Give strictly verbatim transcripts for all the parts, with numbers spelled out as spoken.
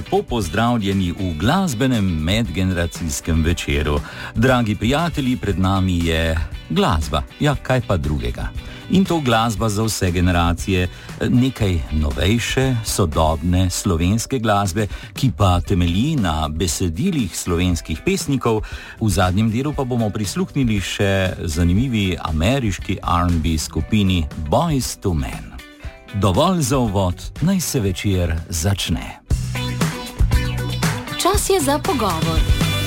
lepo pozdravljeni v glasbenem medgeneracijskem večeru. Dragi prijatelji, pred nami je glasba, ja, kaj pa drugega. In to glasba za vse generacije, nekaj novejše, sodobne slovenske glasbe, ki pa temelji na besedilih slovenskih pesnikov. V zadnjem delu pa bomo prisluhnili še zanimivi ameriški R and B skupini Boyz two Men. Dovolj za uvod, naj se večer začne. Čas je za pogovor.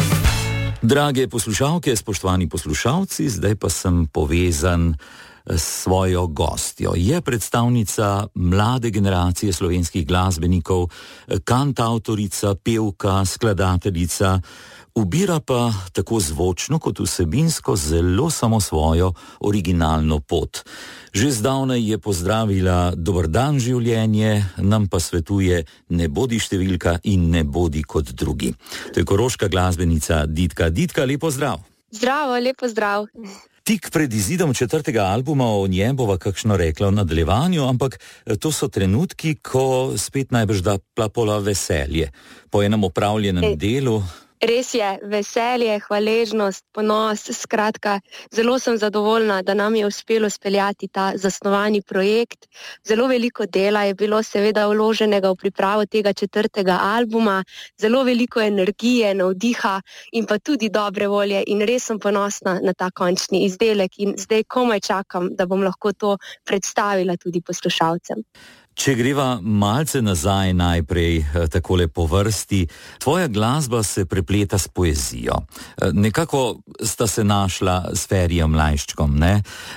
Drage poslušalke, spoštovani poslušalci, zdaj pa sem povezan s svojo gostjo. Je predstavnica mlade generacije slovenskih glasbenikov, kantavtorica, pevka, skladateljica, ubira pa tako zvočno kot vsebinsko zelo samo svojo originalno pot. Že zdavnaj je pozdravila dober dan življenje, nam pa svetuje ne bodi številka in ne bodi kot drugi. To je koroška glasbenica Ditka. Ditka, lepo zdrav. Zdravo, lepo zdrav. Tik pred izidom četrtega albuma o njem bova kakšno rekla v nadaljevanju, ampak to so trenutki, ko spet najbrž da plapola veselje. Po enem opravljenem delu... Res je, veselje, hvaležnost, ponos, skratka, zelo sem zadovoljna, da nam je uspelo speljati ta zasnovani projekt. Zelo veliko dela je bilo seveda vloženega v pripravo tega četrtega albuma, zelo veliko energije, navdiha in pa tudi dobre volje in res sem ponosna na ta končni izdelek in zdaj komaj čakam, da bom lahko to predstavila tudi poslušalcem. Če greva malce nazaj najprej, takole po vrsti, tvoja glasba se prepleta s poezijo. Nekako sta se našla s Ferijem Lajščkom, ne?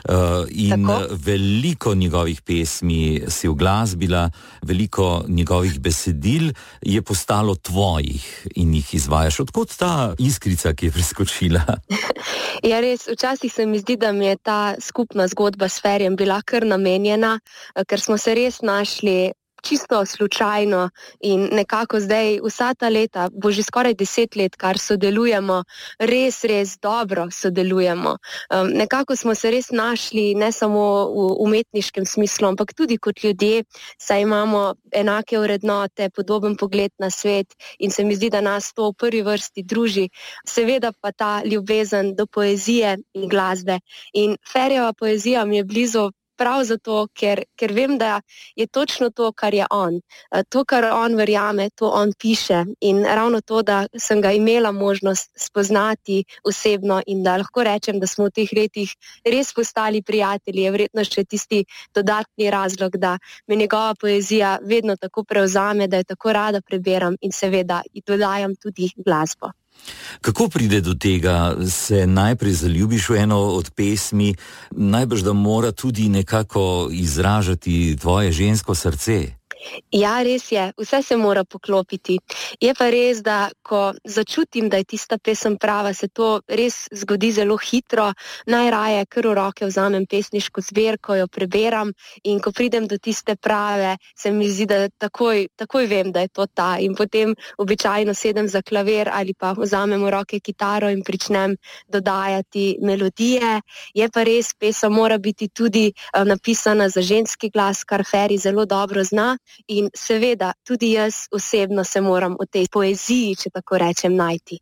In tako? Veliko njegovih pesmi si uglasbila, veliko njegovih besedil je postalo tvojih in jih izvajaš. Odkot ta iskrica, ki je preskočila? Ja, res, včasih se mi zdi, da mi je ta skupna zgodba s Ferijem bila kar namenjena, ker smo se res našli čisto slučajno in nekako zdaj vsa ta leta, bo že skoraj deset let, kar sodelujemo, res, res dobro sodelujemo. Um, nekako smo se res našli ne samo v umetniškem smislu, ampak tudi kot ljudje, saj imamo enake vrednote, podoben pogled na svet in se mi zdi, da nas to v prvi vrsti druži. Seveda pa ta ljubezen do poezije in glasbe. In Ferijeva poezija mi je blizu prav zato, ker, ker vem, da je točno to, kar je on. To, kar on verjame, to on piše. In ravno to, da sem ga imela možnost spoznati osebno in da lahko rečem, da smo v teh letih res postali prijatelji, je verjetno še tisti dodatni razlog, da me njegova poezija vedno tako prevzame, da jo tako rada preberam in seveda dodajam tudi glasbo. Kako pride do tega, se najprej zaljubiš v eno od pesmi, najbrž da mora tudi nekako izražati tvoje žensko srce? Ja, res je, vse se mora poklopiti. Je pa res, da ko začutim, da je tista pesem prava, se to res zgodi zelo hitro. Najraje kar v roke vzamem pesniško zbirko, jo preberam in ko pridem do tiste prave, se mi zdi, da takoj, takoj vem, da je to ta. In potem običajno sedem za klavir ali pa vzamem v roke kitaro in pričnem dodajati melodije. Je pa res, pesem mora biti tudi uh, napisana za ženski glas, kar Feri zelo dobro zna. In seveda, tudi jaz osebno se moram v tej poeziji, če tako rečem, najti.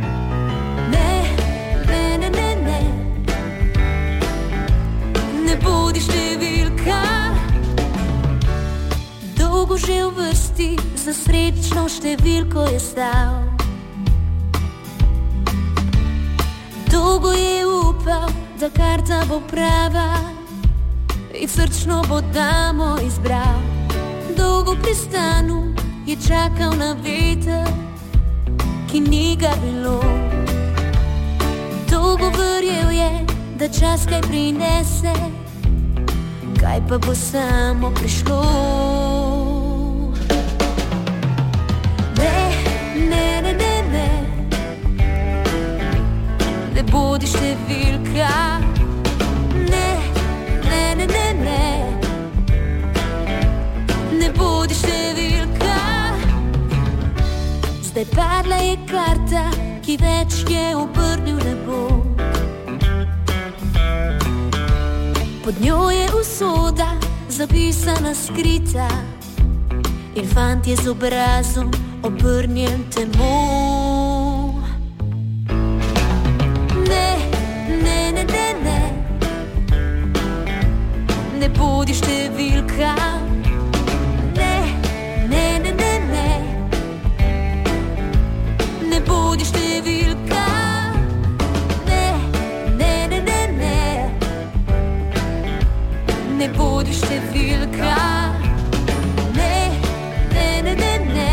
Ne, ne, ne, ne, ne, ne bodi številka, dolgo že v vrsti, za srečno številko je stal. Dolgo je upal, da karta bo prava in srčno bo damo izbral. Dolgo pri stanu je čakal na veter, ki ni ga bilo. Dolgo verjel je, da čas kaj prinese, kaj pa bo samo prišlo. Ne, ne, ne, ne, ne, ne bodi številka. Ne, ne, ne, ne, ne, ne bodi številka. Zdaj padla je karta, ki več je obrnil nebo. Pod njo je usoda zapisana skrita in fantje z obrazom obrnjen temu. Ne, ne, ne, ne, ne, ne bodi številka. Ne, ne, ne, ne, ne, ne bodi številka. Ne, ne, ne, ne, ne, ne bodi številka. Ne, ne, ne, ne, ne,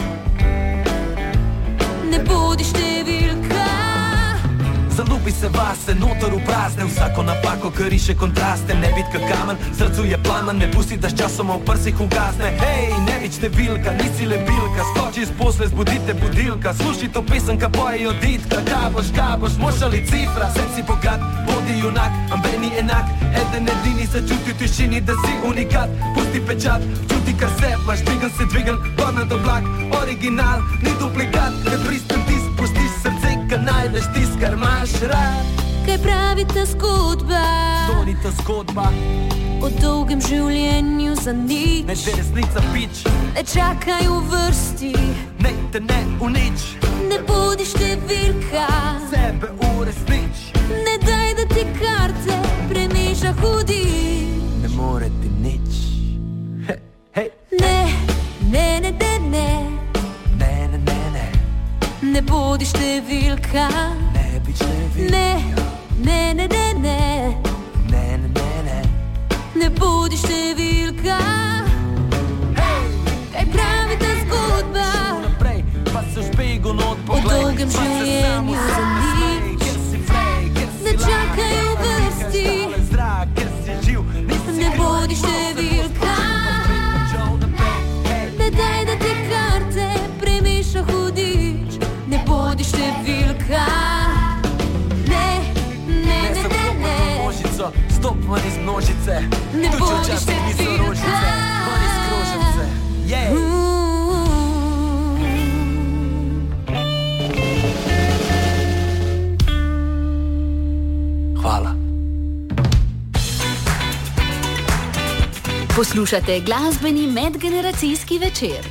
ne bodi številka. Zalupi se vase, noter v prazne, vsako napako kariše kontraste. Ne bit ka kamen, srcu je plamen, ne pusti, da s časoma v prsih ugasne. Hej, ne bit številka, nisi le bilka, skoči iz posle, zbudite budilka. Sluši to pesem, ka pojejo ditka, kaboš, kaboš, moš ali cifra. Sem si bogat, bodi junak, ambeni enak, eden edini začuti v tišini, da si unikat. Pusti pečat, čuti kar se, imaš dvigan se dvigan, gor nad oblak. Original, ni duplikat, ne pristem tis, pustiš srce, ka najdeš tis, kar imaš rad. Kaj pravi ta zgodba? To ni ta zgodba, o dolgem življenju za nič. ne te resnica pič, Ne čakaj v vrsti, ne te ne unič, ne bodi številka. sebe uresnič. Ne daj, da ti karte premeša hudi. Ne more ti nič. Hej, hej, Ne, ne, ne, ne, ne, ne, ne, ne, ne, ne bodi številka. ne bi številka. Ne, ne, ne, ne, ne, Ne, ne, ne, ne. ne bodi številka. Kaj pravi ta zgodba? Naprej, pa se v špegu not poglej, dolgem pa se življenju samo za smej, nič. ker si frej, ker si Ne laž, čakaj v vrsti, ker si zdrav, ker si živ, nisi ne kriv, bodi nisi številka. počel naprej. Hej, Ne daj, da ti karte premeša hudič. Ne bodi številka. Ne, ne, ne ne, sem ne, stopil ne, v množico, stop ven iz množice. Ne Tudi če bodi včasih niso številka. rožice, ven iz krožnice. Jej. Hvala. Poslušate glasbeni medgeneracijski večer.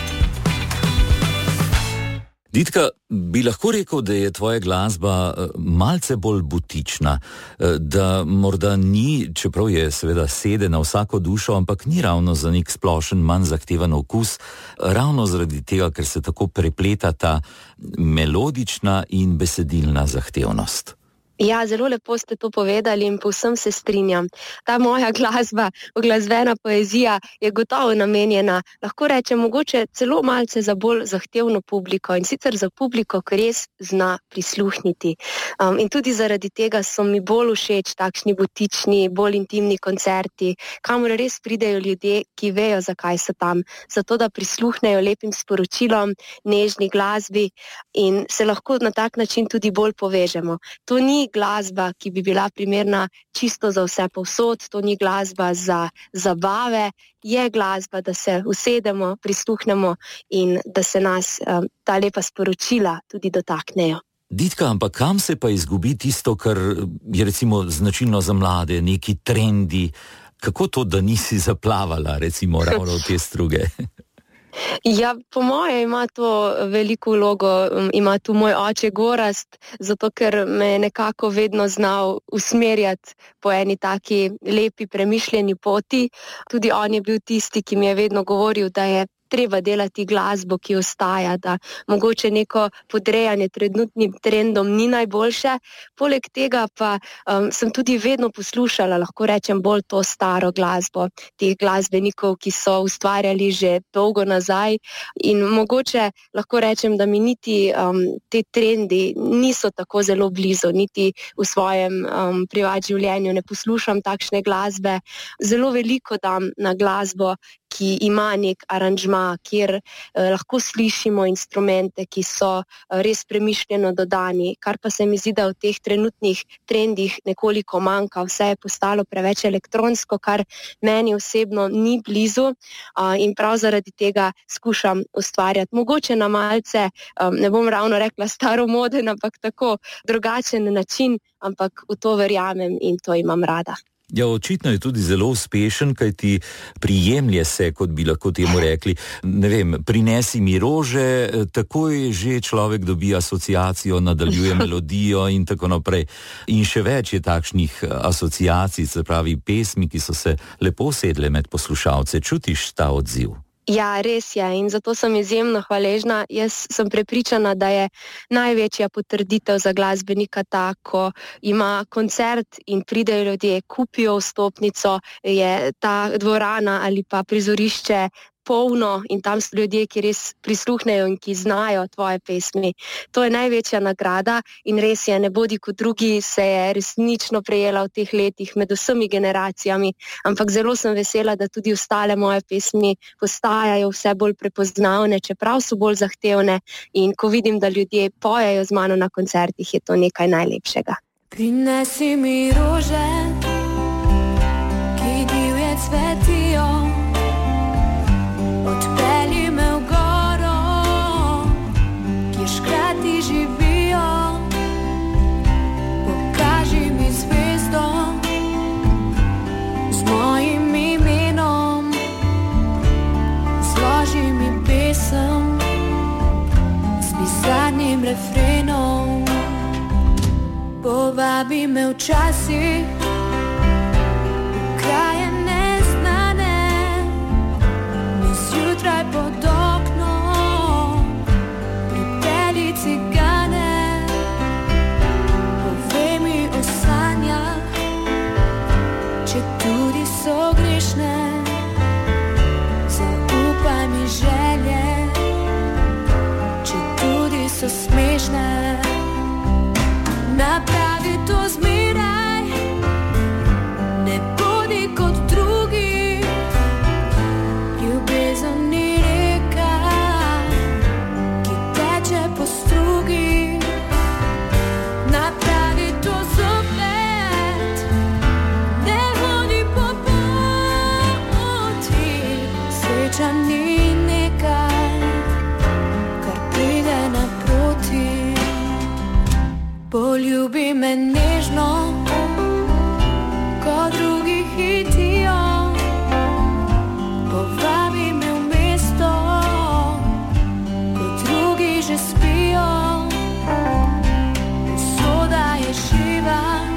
Ditka, bi lahko rekel, da je tvoja glasba eh, malce bolj butična, eh, da morda ni, čeprav je seveda sede na vsako dušo, ampak ni ravno za nek splošen, manj zahteven okus, ravno zaradi tega, ker se tako prepletata melodična in besedilna zahtevnost. Ja, zelo lepo ste to povedali in povsem se strinjam. Ta moja glasba, glasbena poezija je gotovo namenjena, lahko rečem, mogoče celo malce za bolj zahtevno publiko in sicer za publiko, ki res zna prisluhniti. Um, in tudi zaradi tega so mi bolj všeč takšni butični, bolj intimni koncerti, kamor res pridejo ljudje, ki vejo, zakaj so tam, zato da prisluhnejo lepim sporočilom, nežni glasbi in se lahko na tak način tudi bolj povežemo. To ni glasba, ki bi bila primerna čisto za vse povsod, to ni glasba za zabave, je glasba, da se usedemo, prisluhnemo in da se nas um, ta lepa sporočila tudi dotaknejo. Ditka, ampak kam se pa izgubi tisto, kar je recimo značilno za mlade, neki trendi? Kako to, da nisi zaplavala recimo ravno v te struge? Ja, po moje ima to veliko vlogo, ima tu moj oče Gorazd, zato ker me je nekako vedno znal usmerjati po eni taki lepi, premišljeni poti. Tudi on je bil tisti, ki mi je vedno govoril, da je treba delati glasbo, ki ostaja, da mogoče neko podrejanje trenutnim trendom ni najboljše. Poleg tega pa um, sem tudi vedno poslušala, lahko rečem, bolj to staro glasbo, teh glasbenikov, ki so ustvarjali že dolgo nazaj in mogoče lahko rečem, da mi niti um, te trendi niso tako zelo blizu, niti v svojem um, privat življenju ne poslušam takšne glasbe. Zelo veliko dam na glasbo, ki ima nek aranžma, kjer eh, lahko slišimo instrumente, ki so eh, res premišljeno dodani, kar pa se mi zdi, da v teh trenutnih trendih nekoliko manjka. Vse je postalo preveč elektronsko, kar meni osebno ni blizu uh, in prav zaradi tega skušam ustvarjati. Mogoče na malce, um, ne bom ravno rekla staromoden, ampak tako drugačen način, ampak v to verjamem in to imam rada. Ja, očitno je tudi zelo uspešen, kajti prijemlje se, kot bi lahko temu rekli. Ne vem, prinesi mi rože, takoj že človek dobi asociacijo, nadaljuje melodijo in tako naprej. In še več je takšnih asociacij, se pravi pesmi, ki so se lepo sedle med poslušalce. Čutiš ta odziv? Ja, res je in zato sem izjemno hvaležna. Jaz sem prepričana, da je največja potrditev za glasbenika ta, ko ima koncert in pridejo ljudje, kupijo vstopnico, je ta dvorana ali pa prizorišče polno in tam so ljudje, ki res prisluhnejo in ki znajo tvoje pesmi. To je največja nagrada in res je, Ne bodi kot drugi se je resnično prejela v teh letih med vsemi generacijami, ampak zelo sem vesela, da tudi ostale moje pesmi postajajo vse bolj prepoznavne, čeprav so bolj zahtevne in ko vidim, da ljudje pojejo z mano na koncertih, je to nekaj najlepšega. Prinesi mi rože, ki divje cvetijo, odpelji me v goro, kjer škrati živijo, pokaži mi zvezdo z mojim imenom, zloži mi pesem z bizarnim refrenom, povabi me včasih v kraje neznane, zjutraj pod oknom pripelji cigane, povej mi o sanjah, če tudi so grešne, zaupaj mi želje, če tudi so smešne, napravi to zmeraj, ne bodi kot drugi. Ljubezen ni reka, ki teče po strugi, napravi to zopet, ne hodi po poti. Sreča ni nekaj, kar pride naproti. Poljubi me nežno, ko drugi hitijo, povabi me v mesto, ko drugi že spijo. Usoda je živa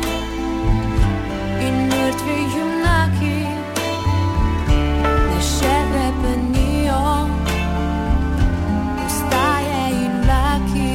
in mrtvi junaki ne še repenijo, ostaje in laki.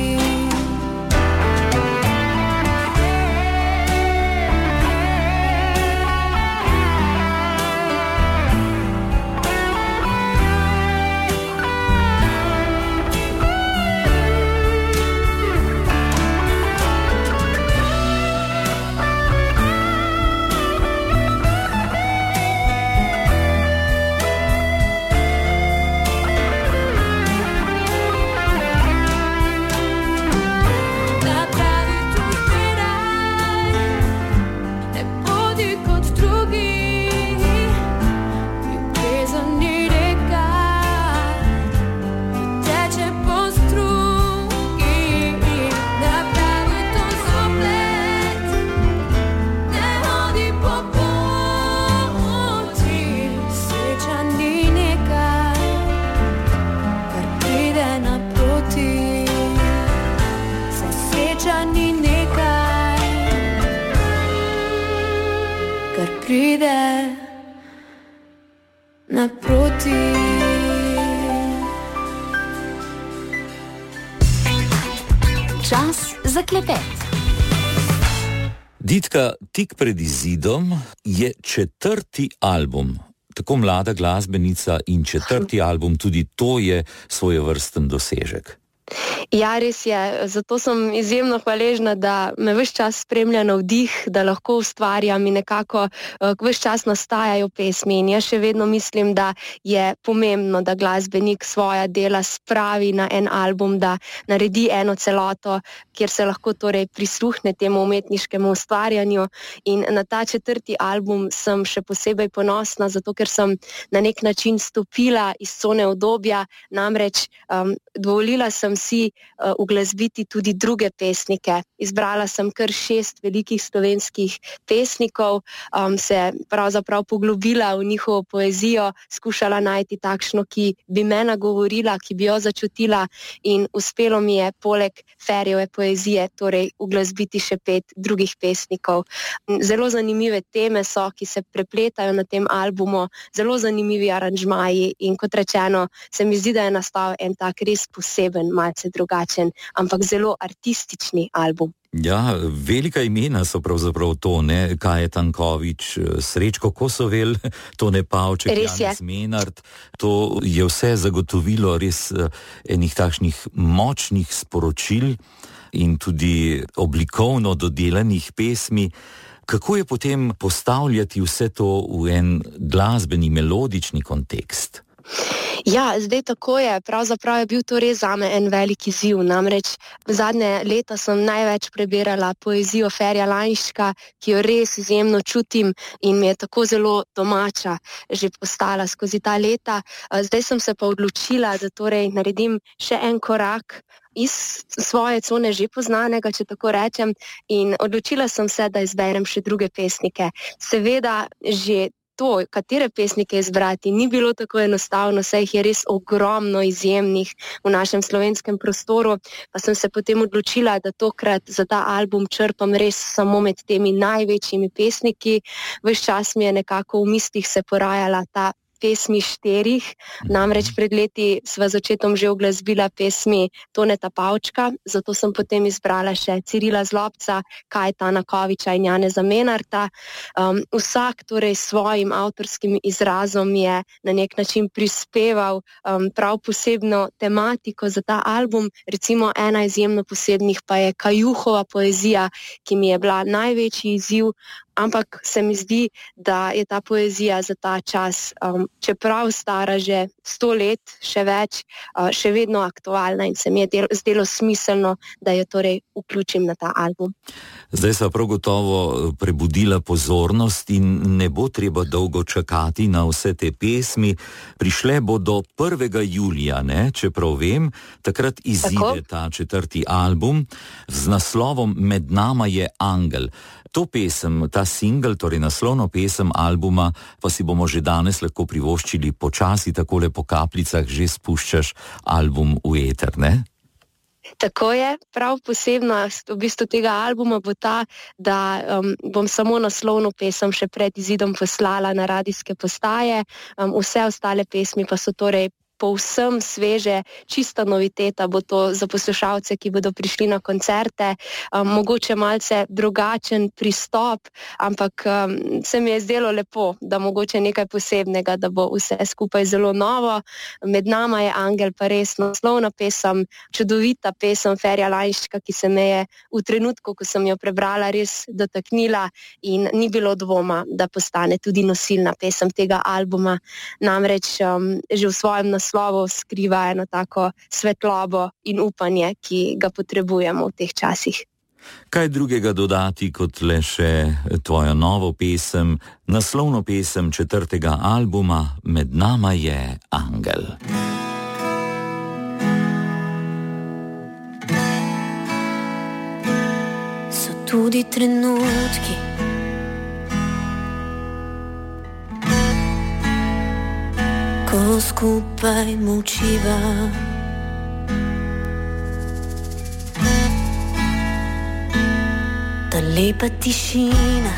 Pride naproti. Čas za klepet. Ditka, tik pred izidom je četrti album. Tako mlada glasbenica in četrti album, tudi to je svojevrsten dosežek. Ja, res je. Zato sem izjemno hvaležna, da me ves čas spremlja navdih, da lahko ustvarjam in nekako uh, ves čas nastajajo pesmi. In jaz še vedno mislim, da je pomembno, da glasbenik svoja dela spravi na en album, da naredi eno celoto, kjer se lahko torej prisluhne temu umetniškemu ustvarjanju. In na ta četrti album sem še posebej ponosna, zato ker sem na nek način stopila iz cone udobja, namreč um, dovolila sem si uh, uglasbiti tudi druge pesnike. Izbrala sem kar šest velikih slovenskih pesnikov, um, se pravzaprav poglobila v njihovo poezijo, skušala najti takšno, ki bi me nagovorila, ki bi jo začutila, in uspelo mi je poleg Ferjeve poezije torej uglasbiti še pet drugih pesnikov. Zelo zanimive teme so, ki se prepletajo na tem albumu, zelo zanimivi aranžmaji in kot rečeno, se mi zdi, da je nastal en tak res poseben, malce drugačen, ampak zelo artistični album. Ja, velika imena so pravzaprav to, ne, Kaja Tanković, Srečko Kosovel, Tone Pavček, Janez Menard. To je vse zagotovilo res enih takšnih močnih sporočil in tudi oblikovno dodelanih pesmi. Kako je potem postavljati vse to v en glasbeni, melodični kontekst? Ja, zdaj tako je. Pravzaprav je bil to res zame en velik izziv. Namreč zadnje leta sem največ prebirala poezijo Ferija Lainščka, ki jo res izjemno čutim in mi je tako zelo domača že postala skozi ta leta. Zdaj sem se pa odločila, da torej naredim še en korak iz svoje cone že poznanega, če tako rečem, in odločila sem se, da izberem še druge pesnike. Seveda že to, katere pesnike izbrati, ni bilo tako enostavno, saj jih je res ogromno izjemnih v našem slovenskem prostoru, pa sem se potem odločila, da tokrat za ta album črpam res samo med temi največjimi pesniki. Ves čas mi je nekako v mislih se porajala ta pesmi štirih, namreč pred leti sva z očetom že uglasbila pesmi Toneta Pavčka, zato sem potem izbrala še Cirila Zlobca, Kajeta Tankovića in Janeza Menarda. Um, vsak torej svojim avtorskim izrazom je na nek način prispeval um, prav posebno tematiko za ta album. Recimo ena izjemno posebnih pa je Kajuhova poezija, ki mi je bila največji izziv, ampak se mi zdi, da je ta poezija za ta čas, um, čeprav stara že sto let, še več, uh, še vedno aktualna in se mi je del, zdelo smiselno, da jo torej vključim na ta album. Zdaj sva prav gotovo prebudila pozornost in ne bo treba dolgo čakati na vse te pesmi. Prišle bo do prvega julija, ne, čeprav vem, takrat izide ta četrti album z naslovom Med nama je angel. To pesem, ta singel, torej naslovno pesem albuma, pa si bomo že danes lahko privoščili počasi, takole po kapljicah že spuščaš album v eter, ne? Tako je, prav posebnost v bistvu tega albuma bo ta, da um, bom samo naslovno pesem še pred izidom poslala na radijske postaje, um, vse ostale pesmi pa so torej povsem sveže, čista noviteta bo to za poslušalce, ki bodo prišli na koncerte, um, mogoče malce drugačen pristop, ampak um, se mi je zdelo lepo, da mogoče nekaj posebnega, da bo vse skupaj zelo novo. Med nama je angel pa res naslovna pesem, čudovita pesem Ferija Lainščka, ki se me je v trenutku, ko sem jo prebrala, res dotaknila in ni bilo dvoma, da postane tudi nosilna pesem tega albuma. Namreč um, že v svojem naslovu slovo skriva eno tako svetlobo in upanje, ki ga potrebujemo v teh časih. Kaj drugega dodati kot le še tvojo novo pesem, naslovno pesem četrtega albuma Med nama je angel. So tudi trenutki, ko skupaj molčiva, ta lepa tišina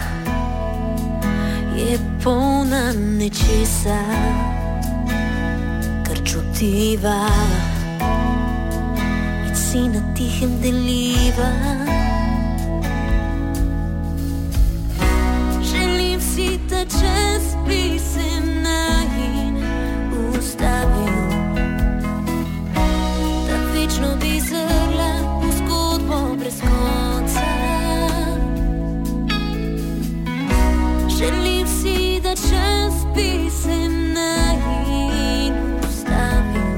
je polna nečesa, kar čutiva in si na tihem deliva. Želim si, da čas bi se najin ustavil, da večno bi zrla v zgodbo brez konca. Želim si, da čas bi se najin ustavil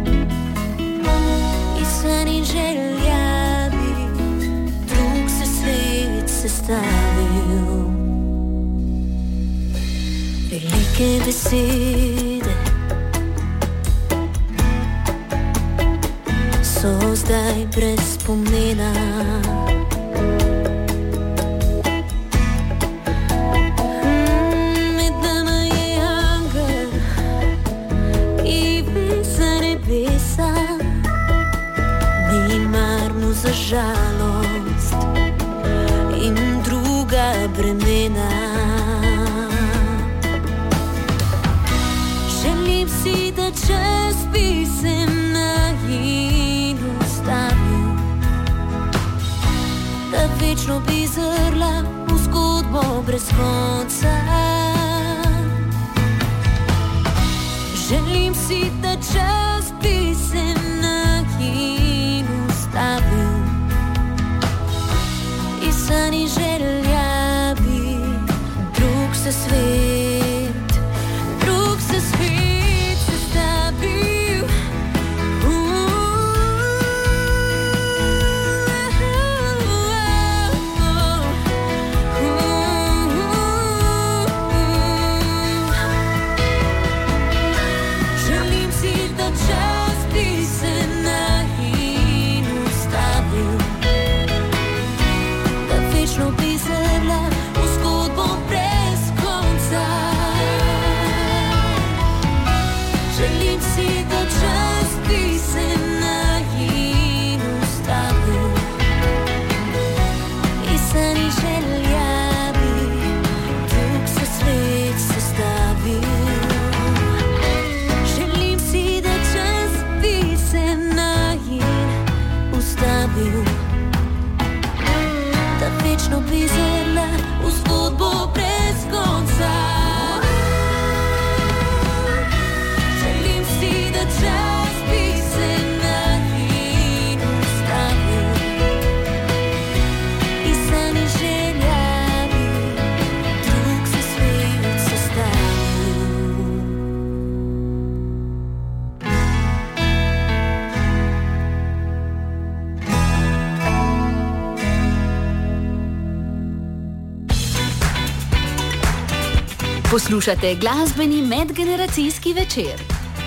in san in želja bi drug se svet sestavil. Velike besede so zdaj brez pomena. Med nama je angel, ki visa nebesa, ni mar mu za žalost in druga bremena. Želim si, da čas bi se nagin ustavil, da večno bi zrla v zgodbo brez konca. Želim si, da čas bi se nagin ustavil i sani želja bi drug se svet, drug se svet sestavil. Želim si, da čas bi se nagin ustavil, da večno bi zrla v zgodbo brez konca. Želim si, da čas bi se nagin ustavil i sani želja bi drug se svet sestavil. Želim si, da čas bi se nagin ustavil, da večno bi zrla v zgodbo brez konca. Želim si, da čas bi se nagin ustavil i sani želja bi drug se svet sestavil. Poslušate glasbeni medgeneracijski večer.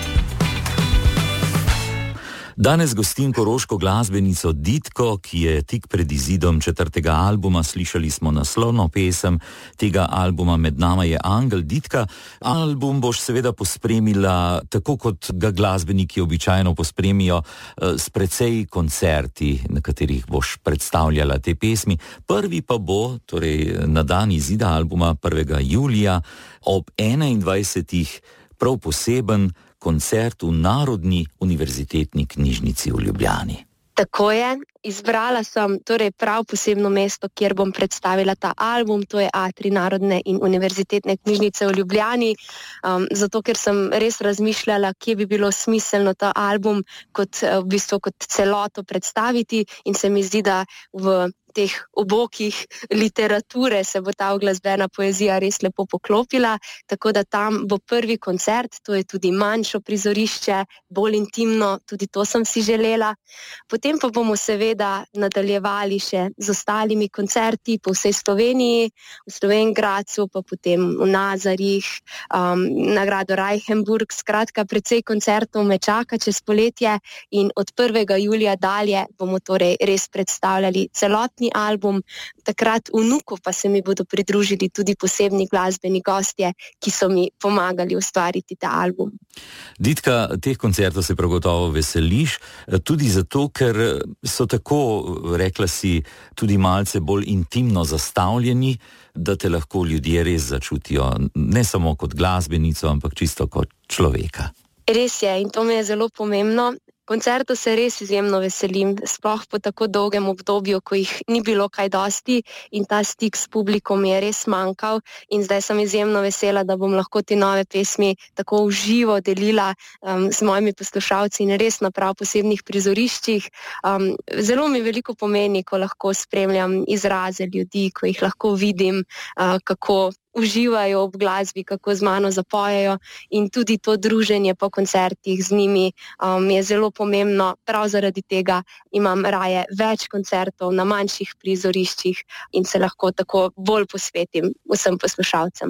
Danes gostim koroško glasbenico Ditko, ki je tik pred izidom četrtega albuma. Slišali smo naslovno pesem tega albuma Med nama je angel. Ditka, album boš seveda pospremila tako, kot ga glasbeniki običajno pospremijo, s precej koncerti, na katerih boš predstavljala te pesmi. Prvi pa bo, torej na dan izida albuma prvega julija ob enaindvajsetih, prav poseben koncert v Narodni univerzitetni knjižnici v Ljubljani. Tako je, izbrala sem torej prav posebno mesto, kjer bom predstavila ta album, to je atrij Narodne in univerzitetne knjižnice v Ljubljani, um, zato ker sem res razmišljala, kje bi bilo smiselno ta album kot, v bistvu kot celoto predstaviti, in se mi zdi, da v teh obokih literature se bo ta uglasbena poezija res lepo poklopila, tako da tam bo prvi koncert, to je tudi manjšo prizorišče, bolj intimno, tudi to sem si želela. Potem pa bomo seveda nadaljevali še z ostalimi koncerti po vsej Sloveniji, v Slovenj Gradcu, pa potem v Nazarjih, um, na gradu Reichenburg, skratka precej koncertov me čaka čez poletje in od prvega julija dalje bomo torej res predstavljali celotni album. Takrat vnuku pa se mi bodo pridružili tudi posebni glasbeni gostje, ki so mi pomagali ustvariti ta album. Ditka, teh koncertov se prav gotovo veseliš, tudi zato, ker so tako, rekla si, tudi malce bolj intimno zastavljeni, da te lahko ljudje res začutijo, ne samo kot glasbenico, ampak čisto kot človeka. Res je, in to mi je zelo pomembno. Koncertov se res izjemno veselim, sploh po tako dolgem obdobju, ko jih ni bilo kaj dosti in ta stik s publikom je res manjkal, in zdaj sem izjemno vesela, da bom lahko te nove pesmi tako v živo delila um, z mojimi poslušalci in res na prav posebnih prizoriščih. Um, zelo mi veliko pomeni, ko lahko spremljam izraze ljudi, ko jih lahko vidim, uh, kako uživajo ob glasbi, kako z mano zapojejo, in tudi to druženje po koncertih z njimi um, je zelo pomembno. Prav zaradi tega imam raje več koncertov na manjših prizoriščih in se lahko tako bolj posvetim vsem poslušalcem.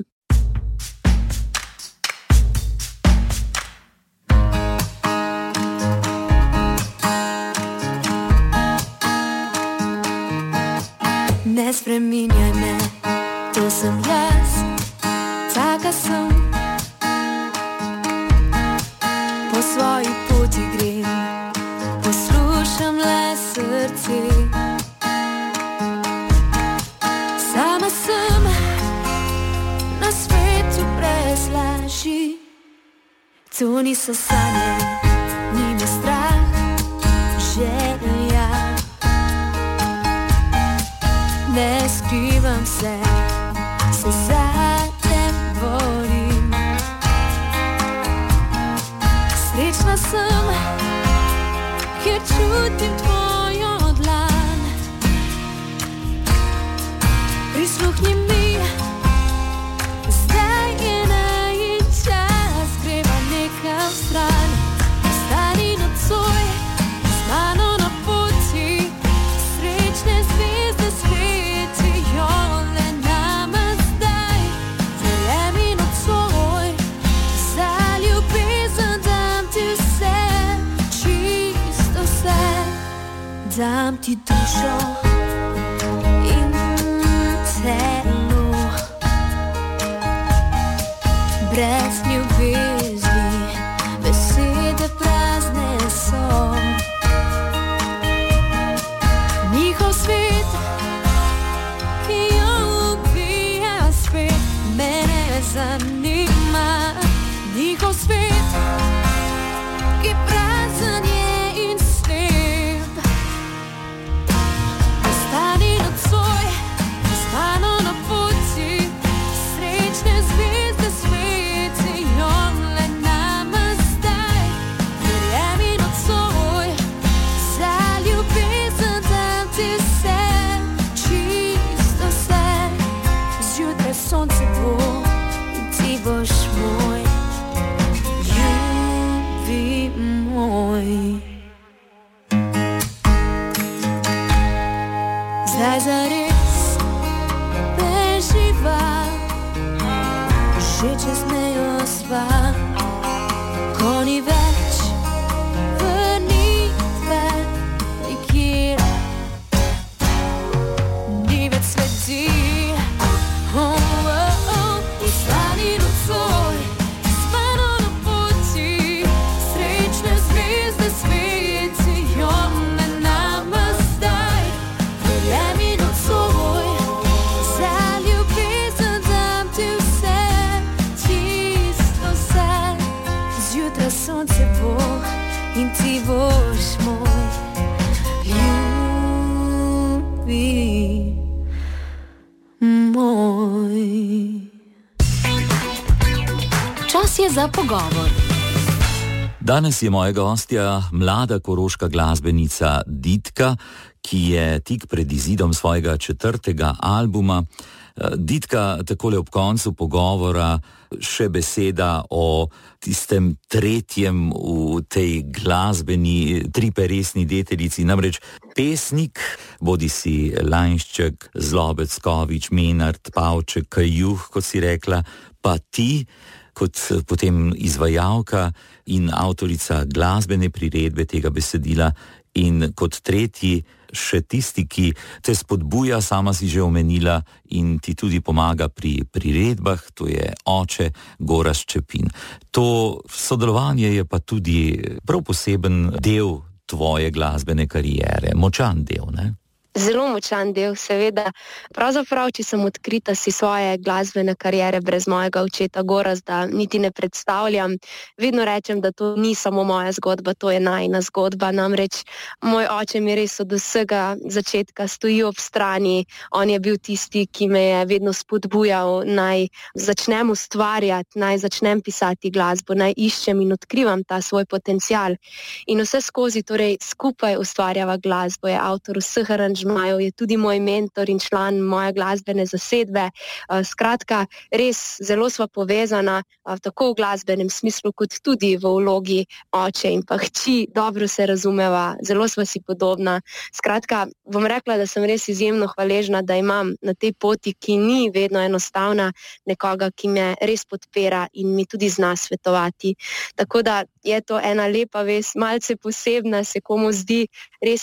Ne spreminjaj me, to sem jaz, taka sem. Po svoji poti grem, poslušam le srce. Sama sem na svetu brez laži. To niso sanje, ni me strah, želja. Ne skrivam se, se zatem borim. Srečna sem, ker čutim tvojo dlan. Prisluhni mi, zdaj je najin čas, greva nekam stran. Stani nocoj, z mano na poti, srečne zvezde svetijo le nama zdaj. Verjemi nocoj, za ljubezen dam ti vse, čisto vse. Dam ti dušo in telo, brez ljubezni besede prazne so. Njihov svet, ki jo ubija spet, me ne zanima. Njihov svet, ki prazen je in slep. Ostani nocoj, z mano na poti, srečne zvezde svetijo le nama zdaj. Verjemi nocoj, za ljubezen dam ti vse, čisto vse. Zjutraj sonce bo in ti boš moj, ljubi moj. Zdaj zares preživa, že čez mejo sva, ko ni več vrnitve nikjer. Ni več sledi, oh, oh, oh. Ostani nocoj, z mano na poti, srečne zvezde svetijo le nama zdaj. Verjemi nocoj, za ljubezen dam ti vse, čisto vse. Zjutraj sonce bo in ti boš moj, ljubi moj. Čas je za pogovor. Danes je moja gostja mlada koroška glasbenica Ditka, ki je tik pred izidom svojega četrtega albuma. Ditka, takole ob koncu pogovora še beseda o tistem tretjem v tej glasbeni triperesni deteljici, namreč pesnik, bodi si Lainšček, Zlobec, Kovič, Menard, Pavček, Kajuh, kot si rekla, pa ti, kot potem izvajalka in avtorica glasbene priredbe tega besedila, in kot tretji še tisti, ki te spodbuja, sama si že omenila, in ti tudi pomaga pri priredbah, to je oče Gorazd Čepin. To sodelovanje je pa tudi prav poseben del tvoje glasbene kariere, močan del, ne? Zelo močan del, seveda. Pravzaprav, če sem odkrita, si svoje glasbene kariere brez mojega očeta Gorazda niti ne predstavljam. Vedno rečem, da to ni samo moja zgodba, to je najina zgodba. Namreč moj oče mi res od vsega začetka stoji ob strani. On je bil tisti, ki me je vedno spodbujal, naj začnem ustvarjati, naj začnem pisati glasbo, naj iščem in odkrivam ta svoj potencial. In vse skozi torej skupaj ustvarjava glasbo, je avtor vseh aranžmajev, je tudi moj mentor in član moje glasbene zasedbe. Skratka, res zelo sva povezana, tako v glasbenem smislu, kot tudi v vlogi oče in pa hči. Dobro se razumeva, zelo sva si podobna. Skratka, bom rekla, da sem res izjemno hvaležna, da imam na tej poti, ki ni vedno enostavna, nekoga, ki me res podpira in mi tudi zna svetovati. Tako da je to ena lepa vest, malce posebna, se komu zdi, res je.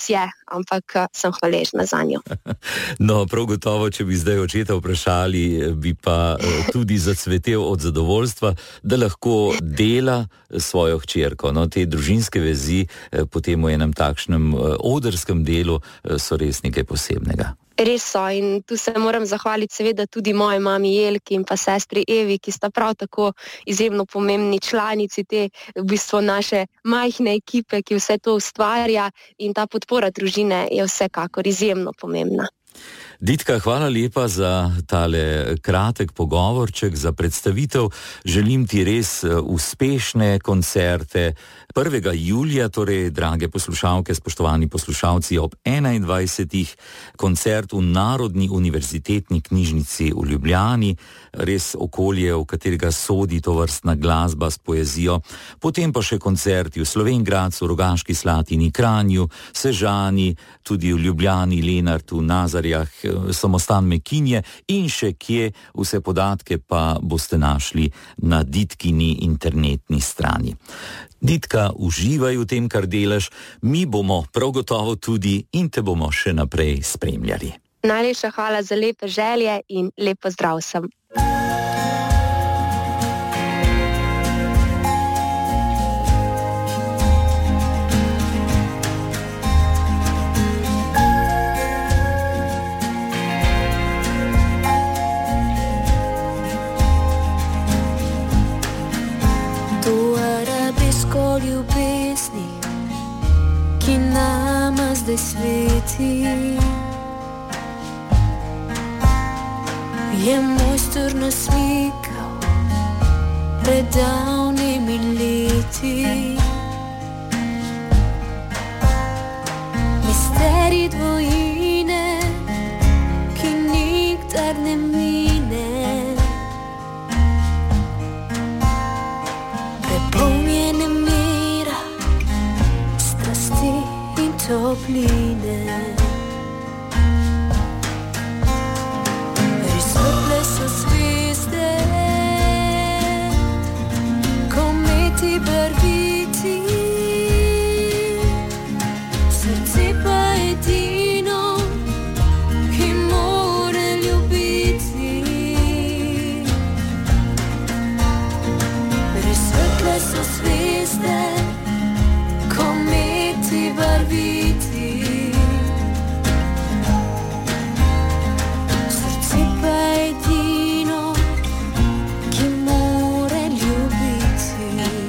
ampak sem hvaležna za njo. No, prav gotovo, če bi zdaj očeta vprašali, bi pa tudi zacvetel od zadovoljstva, da lahko dela svojo hčerko. No, te družinske vezi potem v enem takšnem odrskem delu so res nekaj posebnega. Res so in tu se moram zahvaliti seveda tudi moji mami Jelki in pa sestri Evi, ki sta prav tako izjemno pomembni članici te v bistvu naše majhne ekipe, ki vse to ustvarja, in ta podpora družine je vsekakor izjemno pomembna. Ditka, hvala lepa za tale kratek pogovorček, za predstavitev. Želim ti res uspešne koncerte prvega julija, torej, drage poslušalke, spoštovani poslušalci, ob enaindvajsetih koncert v Narodni univerzitetni knjižnici v Ljubljani, res okolje, v katerega sodi tovrstna glasba s poezijo, potem pa še koncerti v Slovenj Gradcu, Rogaški Slatini, Kranju, Sežani, tudi v Ljubljani, Lenartu, Nazarjah, Samostan Mekinje in še kje. Vse podatke pa boste našli na Ditkini internetni strani. Ditka, uživaj v tem, kar delaš, mi bomo prav gotovo tudi in te bomo še naprej spremljali. Najlepša hvala za lepe želje in lep pozdrav sem. Ljubezni, ki nama zdaj sveti, je mojster naslikal pred davnimi leti. Misterij dvojine, ki nikdar ne mine, prepolnjene mira, strasti in topline. Res svetle so zvezde, kometi barviti, srce pa edino, ki more ljubiti. Res svetle so zvezde, kometi barviti, srce pa edino, ki more ljubiti.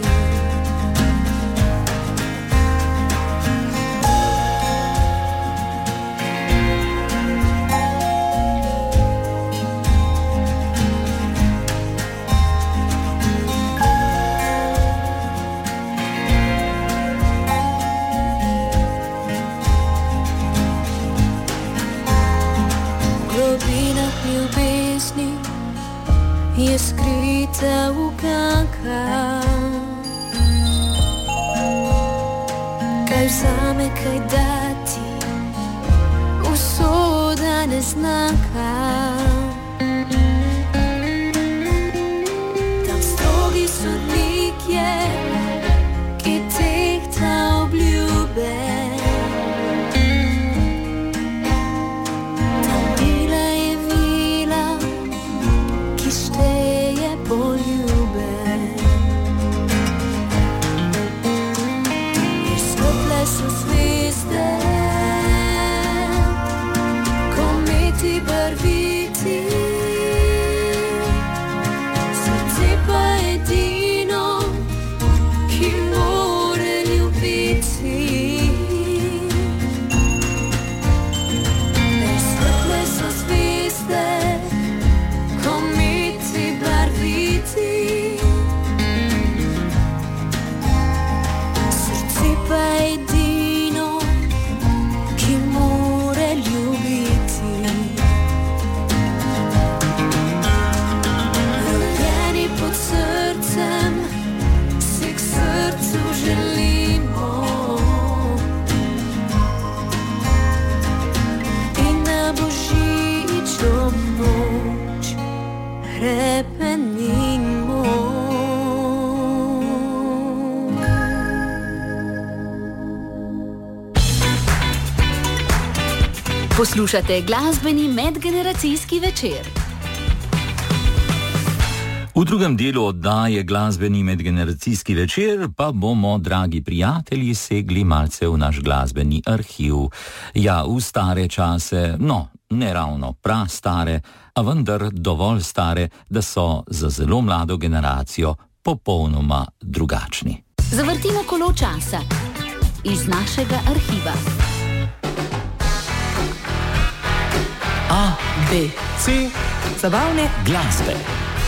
V globinah ljubezni je skrita uganka, kaj vzame, kaj dati, usoda neznanka. Tam strogi sodnik je, ki tehta obljube. Tam mila je vila, ki šteje poljube. Res svetle so zvezde, kometi barviti, Poslušate glasbeni medgeneracijski večer. V drugem delu oddaje glasbeni medgeneracijski večer pa bomo, dragi prijatelji, segli malce v naš glasbeni arhiv. Ja, v stare čase, no, ne ravno prastare, a vendar dovolj stare, da so za zelo mlado generacijo popolnoma drugačni. Zavrtimo kolo časa iz našega arhiva. A, B, C, zabavne glasbe.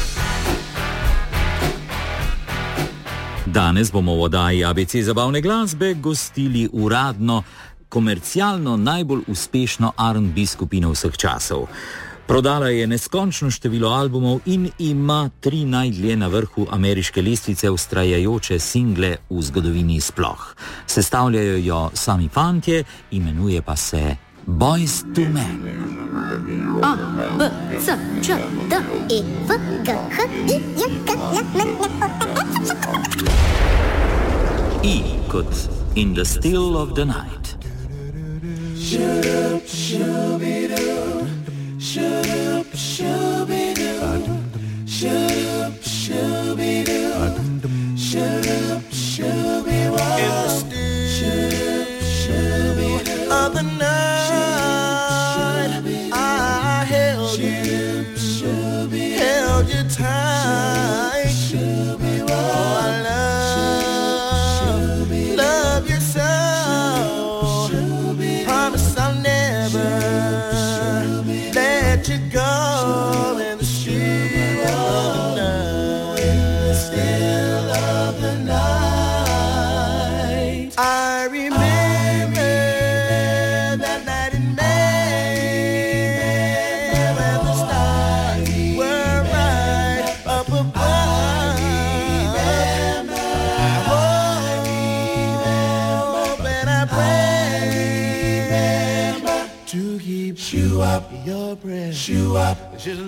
Danes bomo v oddaji A B C zabavne glasbe gostili uradno, komercialno najbolj uspešno R and B skupino vseh časov. Prodala je neskončno število albumov in ima tri najdlje na vrhu ameriške lestvice vztrajajoče single v zgodovini sploh. Sestavljajo jo sami fantje, imenuje pa se Boyz two Men. A, B, C, Č, D, E, F, G, H, I, J, K, L, M, N, O, P, I kot In the Still of the Night. Shoop, shooby-doo, shoop, shooby-doo, shoop, shooby-doo, shoop, shooby-wah, in the still, shooby-doo of the night. I held you, held you tight. Oh, I love, love you so. Promise I'll never let you go in the still of the night. In the still of the night. I remember that night in May when the stars were right up above. I hope and I pray to keep you up your breath, you up, just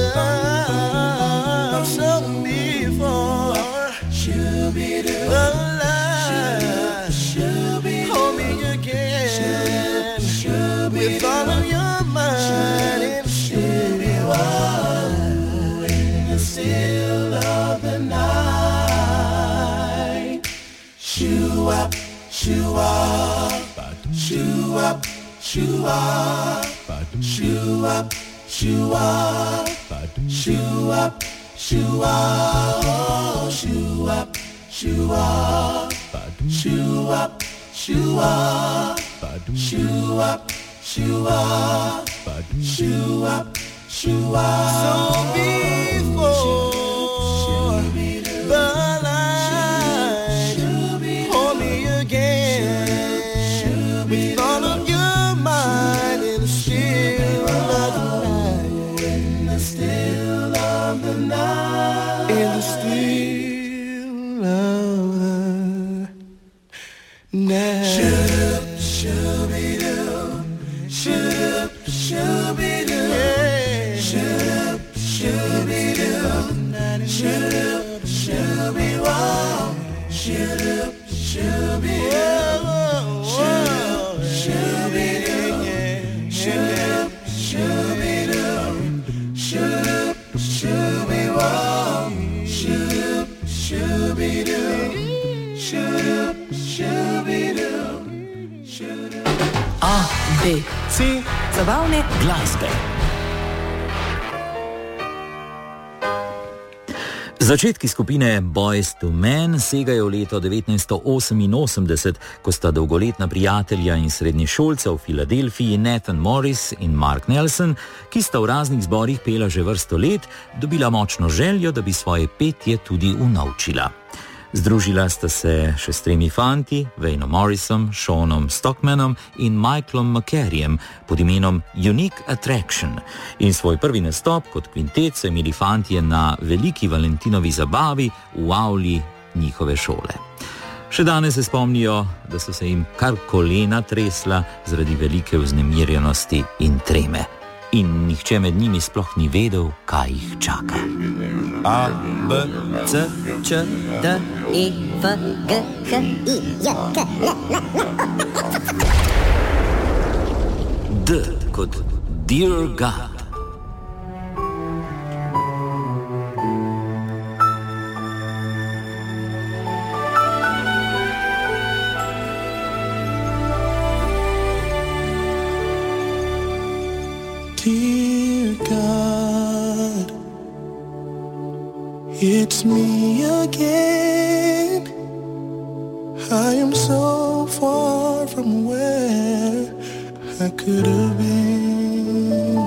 love so before the light, hold me again with all of your mind in the still of the night. Shoo up, shoo up, shoo up, shoo up, shoo up, shoo up, shoo up, shoo up, shoo up, shoo up, shoo up, shoo up, shoo up, shoo up, shoo up, shoo up. So before the light, hold me again with all of your mind in the still of the night. In the still of the night. In the still of the night. Shoop, shooby-doo, shoop, shooby-doo, shoop, shooby-doo, shoop, shooby-wah, shoop, shooby-doo, shoop, shooby-doo, shoop, shooby-doo, shoop, shooby-wah, shoop, shooby-doo, shoop, shooby-doo, shoop. A, B, C, zabavne Glasbe. Začetki skupine Boyz two Men segajo v leto devetnajststo oseminosemdeset, ko sta dolgoletna prijatelja in srednješolca v Filadelfiji Nathan Morris in Mark Nelson, ki sta v raznih zborih pela že vrsto let, dobila močno željo, da bi svoje petje tudi unovčila. Združila sta se še s tremi fanti, Waynom Morrisom, Seanom Stockmanom in Michaelom McCarryjem pod imenom Unique Attraction. In svoj prvi nastop kot kvintet so imeli fantje na veliki Valentinovi zabavi v avli njihove šole. Še danes se spomnijo, da so se jim kar kolena tresla zaradi velike vznemirjenosti in treme. In nihče med njimi sploh ni vedel, kaj jih čaka. A, B, C, Č, D, E, F, G, H, I, J, K, L, M, N, O, P, D kot Dear God. Dear God, it's me again. I am so far from where I could have been.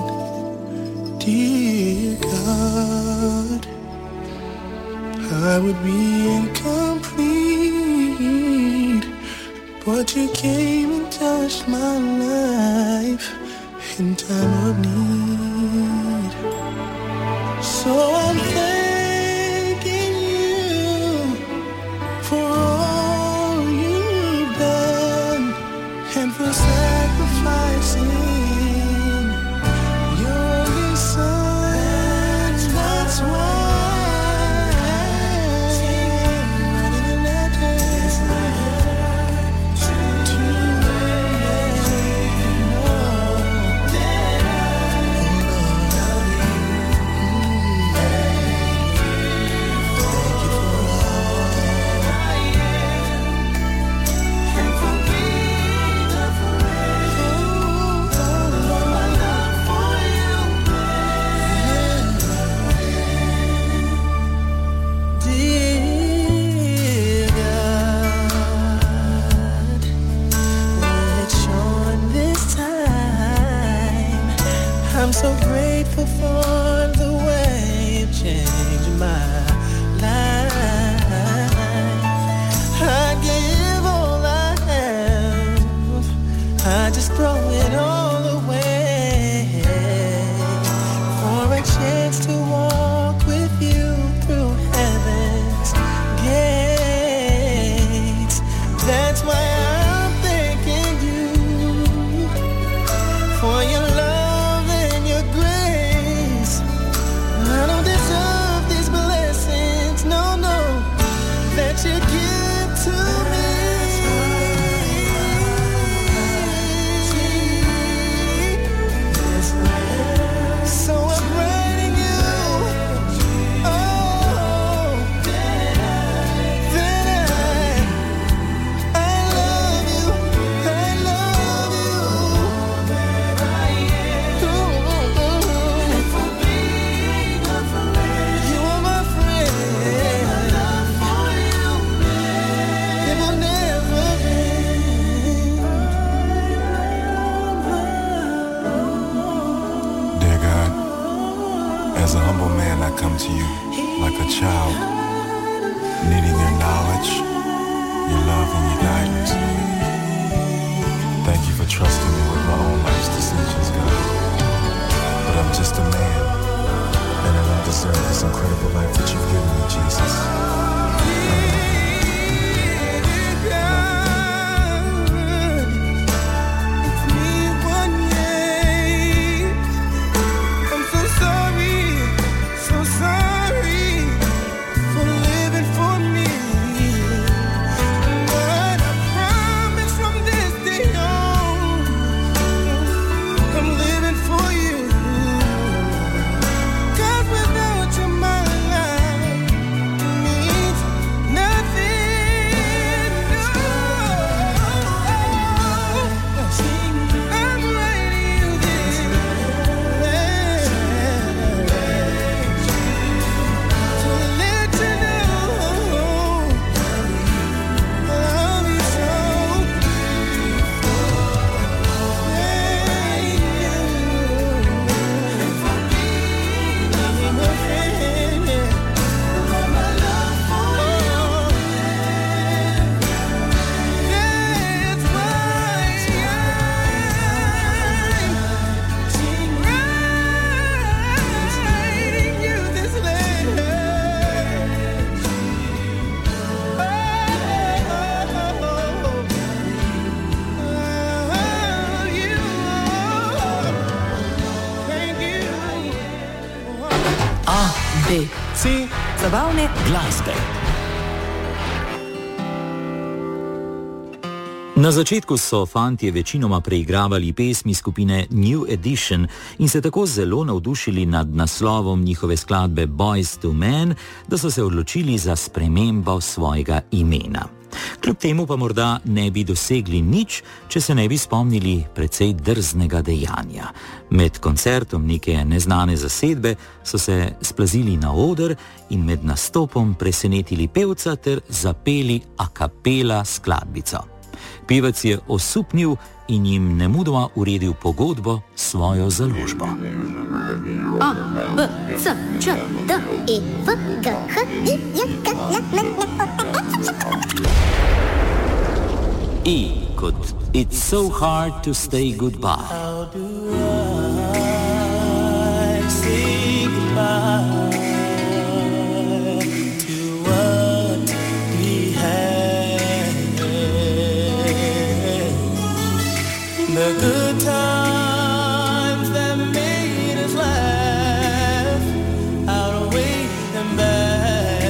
Dear God, I would be incomplete, but you came and touched my life in time of need. So I'm thanking you for all you've done and for sacrificing your only son. That's why I'm so grateful for the way you changed my life. I give all I have, I just throw it all away for a chance to walk with you through heaven's gates. That's why I'm thanking you for your love. You give to me, so I'm writing you. Oh, that I, I love you, I love you. You are my friend. As a humble man, I come to you like a child, needing your knowledge, your love, and your guidance, Lord. Thank you for trusting me with my own life's decisions, God. But I'm just a man, and I don't deserve this incredible life that you've given me, Jesus. C. Zabavne glasbe. Na začetku so fantje večinoma preigravali pesmi skupine New Edition in se tako zelo navdušili nad naslovom njihove skladbe Boys to Men, da so se odločili za spremembo svojega imena. Kljub temu pa morda ne bi dosegli nič, če se ne bi spomnili precej drznega dejanja. Med koncertom neke neznane zasedbe so se splazili na oder in med nastopom presenetili pevca ter zapeli a cappella skladbico. Pevec je osupnil in jim nemudoma uredil pogodbo s svojo založbo. A, B, C, Č, D, E, F, G, H, I, J, K, L, M, N, O, P. I kot It's so hard to say goodbye. How do I say goodbye to what we had? The good times that made us laugh outweigh them bad.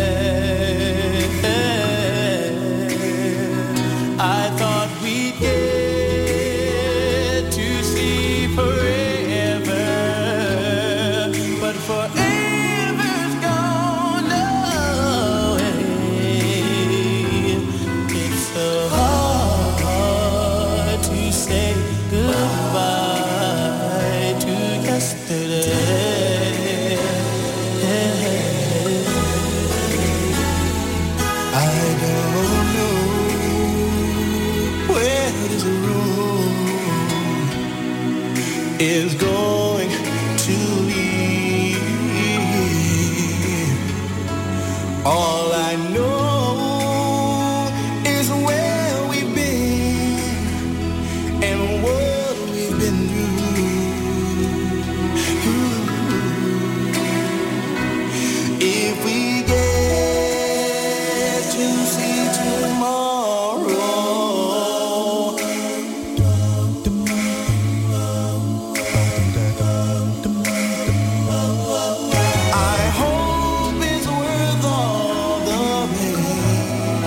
I thought we'd get to see forever, but forever's gone away. It's so hard to say goodbye to yesterday. I don't know where this road is going to lead. All I know is where we've been and what we've been through. If we get to see tomorrow, I hope it's worth all the pain.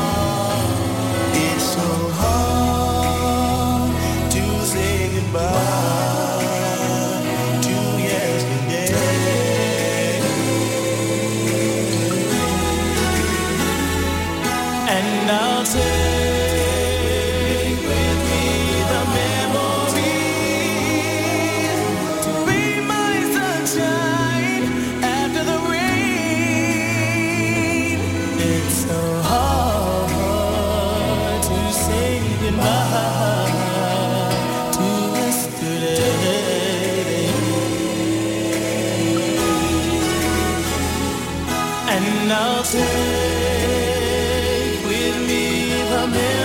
It's so hard to say goodbye to yesterday. And I'll take with me the memories to be my sunshine after the rain. It's so hard to say goodbye to yesterday. And I'll take with me the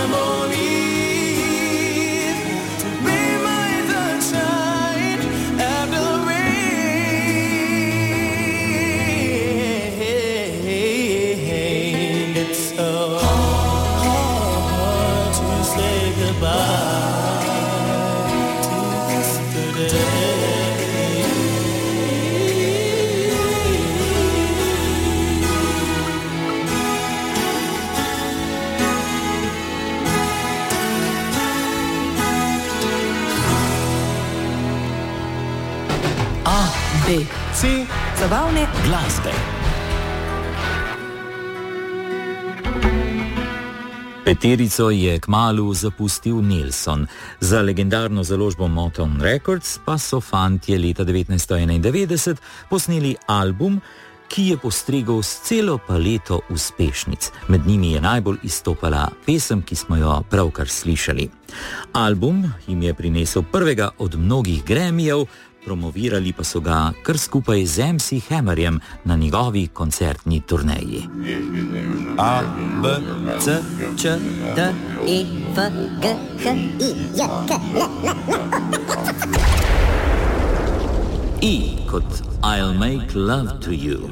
memories to be my sunshine after the rain. It's so hard to say goodbye to yesterday. A, B, Si, zabavne glasbe. Peterico je kmalu zapustil Nelson. Za legendarno založbo Motown Records pa so fantje leta devetnajststo enaindevetdeset posneli album, ki je postregel s celo paleto uspešnic. Med njimi je najbolj izstopala pesem, ki smo jo pravkar slišali. Album jim je prinesel prvega od mnogih Grammyjev, promovirali pa so ga kar skupaj z em si Hammerjem na njegovi koncertni turneji. A, B, C, Č, D, E, F, G, H, I, J, K, L, M, N, O, P. I kot I'll make love to you.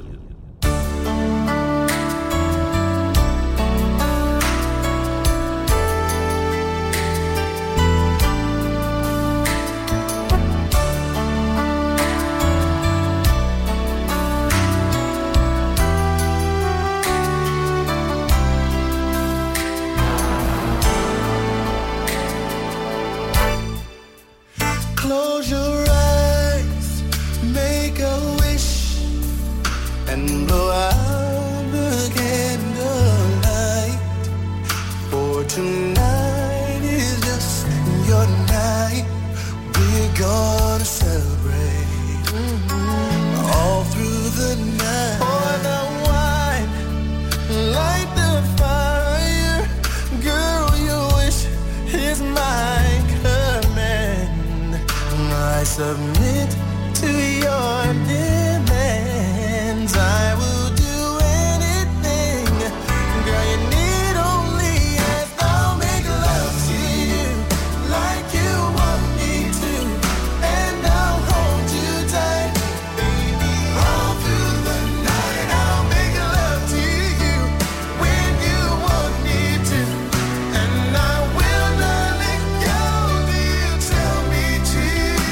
Close your eyes, make a wish, and blow out the candlelight. For tonight is just your night. We're gonna celebrate mm-hmm. all through the night. Pour the wine, light the fire. Girl, your wish is my command. I submit to your demands. I will do anything. Girl, you need only ask. I'll make love to you like you want me to, and I'll hold you tight, baby, all through the night. I'll make love to you when you want me to, and I will not let go till you tell me to.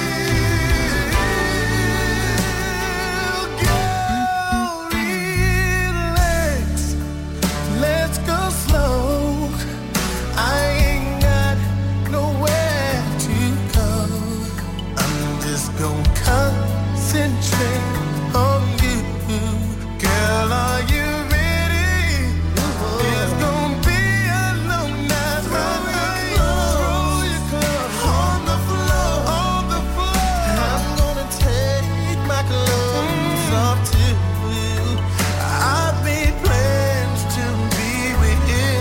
Girl, relax, let's go slow. I ain't got nowhere to go. I'm just gonna concentrate on you. Girl, are you ready? It's gonna be a long night. Throw your clothes on the floor, on the floor. I'm gonna take my clothes off too. I've made plans to be with you.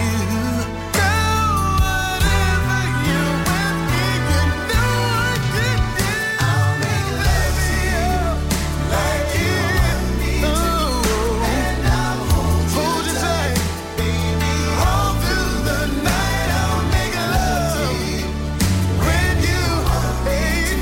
Girl, whatever you want me, you know I can do. I'll make love to you like you want me to, and I'll hold you tight, baby, all through the night. I'll make love to you when you want me.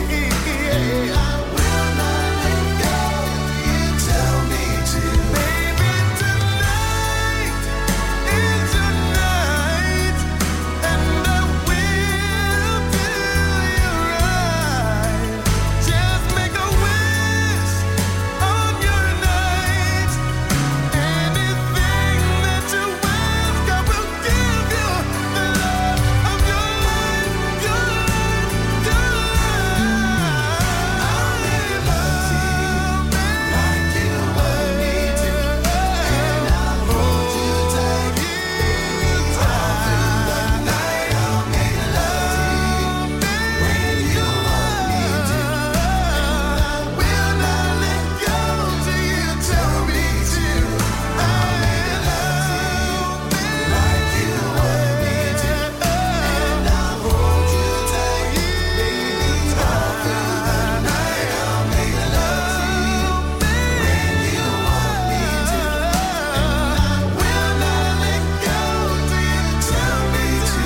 I will not let go. You tell me to, baby. Tonight is your night, and I will do you right. Just make a wish on your night. Anything that you ask, I will give you the love of your life, your life, your life. I'll make love to you like you want me to, and I'll hold you tight, baby, all through the night. I'll make love to you when you want me to, and I will not let go till you tell me to. I'll make love like you want me to, and I'll hold you tight, baby, all through the night. I'll make love to you when you want me to, and I will not let go till you tell me to.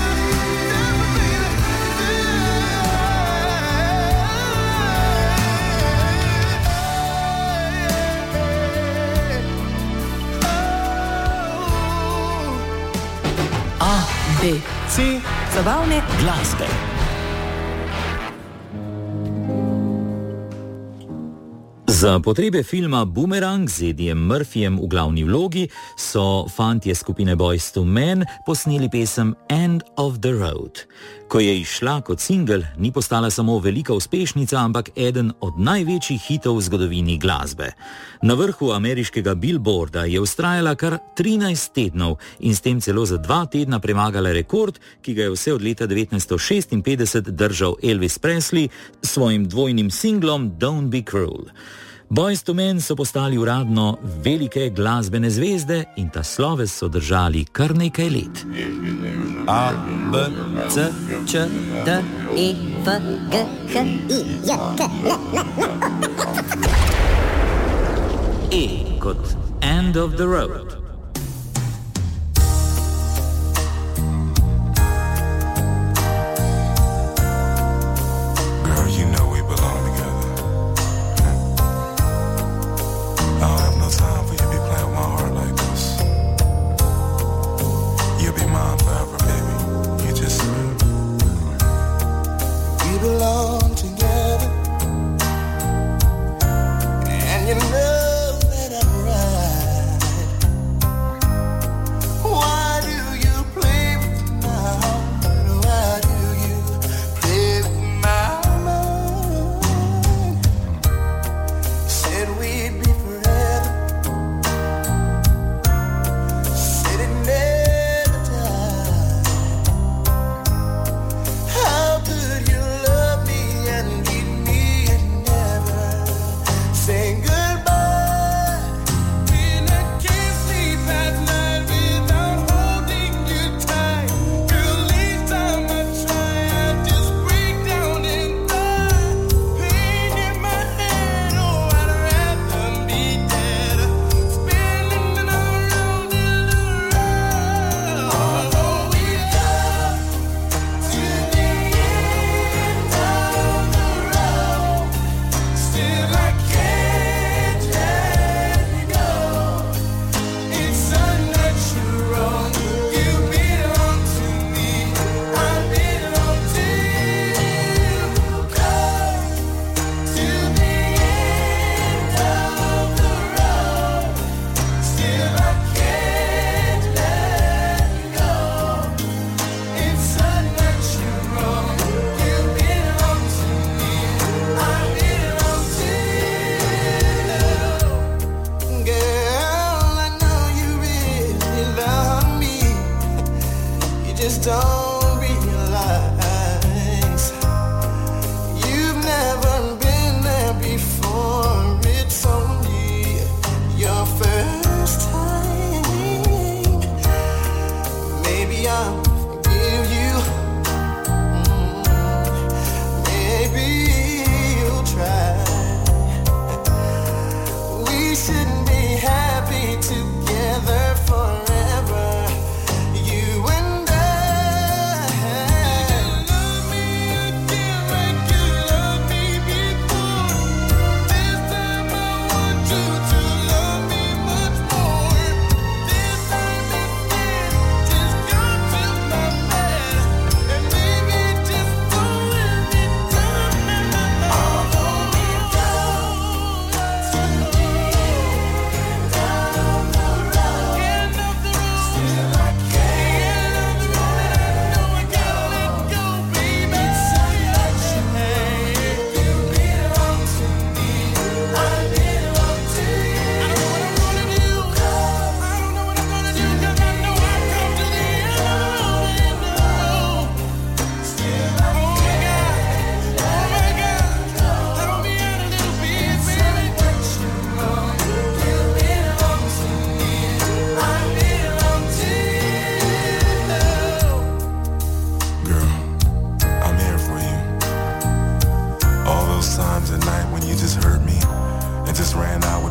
A, B, C, zabavne Glasbe. Za potrebe filma Boomerang z Eddijem Murphyjem v glavni vlogi so fantje skupine Boyz two Men posneli pesem End of the Road. Ko je izšla kot singel, ni postala samo velika uspešnica, ampak eden od največjih hitov v zgodovini glasbe. Na vrhu ameriškega Billboarda je vztrajala kar trinajst tednov in s tem celo za dva tedna premagala rekord, ki ga je vse od leta devetnajststo šestinpetdeset držal Elvis Presley s svojim dvojnim singlom Don't Be Cruel. Boyz two Men so postali uradno velike glasbene zvezde in ta sloves so držali kar nekaj let. A, B, C, Č, D, E, F, G, H, I, J, K, L, M, N, O. E kot End of the Road. Girl, you know we belong together. I don't have no time for you to be playing with my heart like this. You'll be mine forever, baby. You just We belong together, and you know that I'm right. Why do you play with my heart? Why do you play with my mind?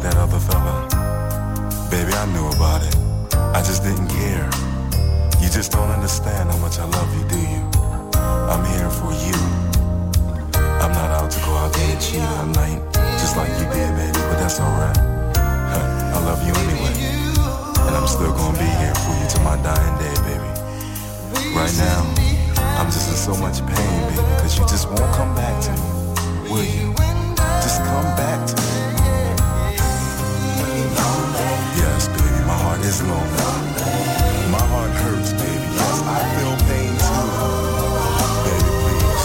that other fella? Baby, I knew about it. I just didn't care. You just don't understand how much I love you, do you? I'm here for you. I'm not out to go out there and cheat all night, just like you did, baby, but that's alright. I love you anyway. And I'm still gonna be here for you till my dying day, baby. Right now, I'm just in so much pain, baby, cause you just won't come back to me, will you? Just come back to me. Yes, baby, my heart is lonely. My heart hurts, baby. Yes, I feel pain too. Baby, please.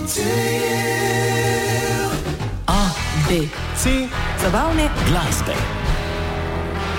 A, B, C, zabavne glasbe.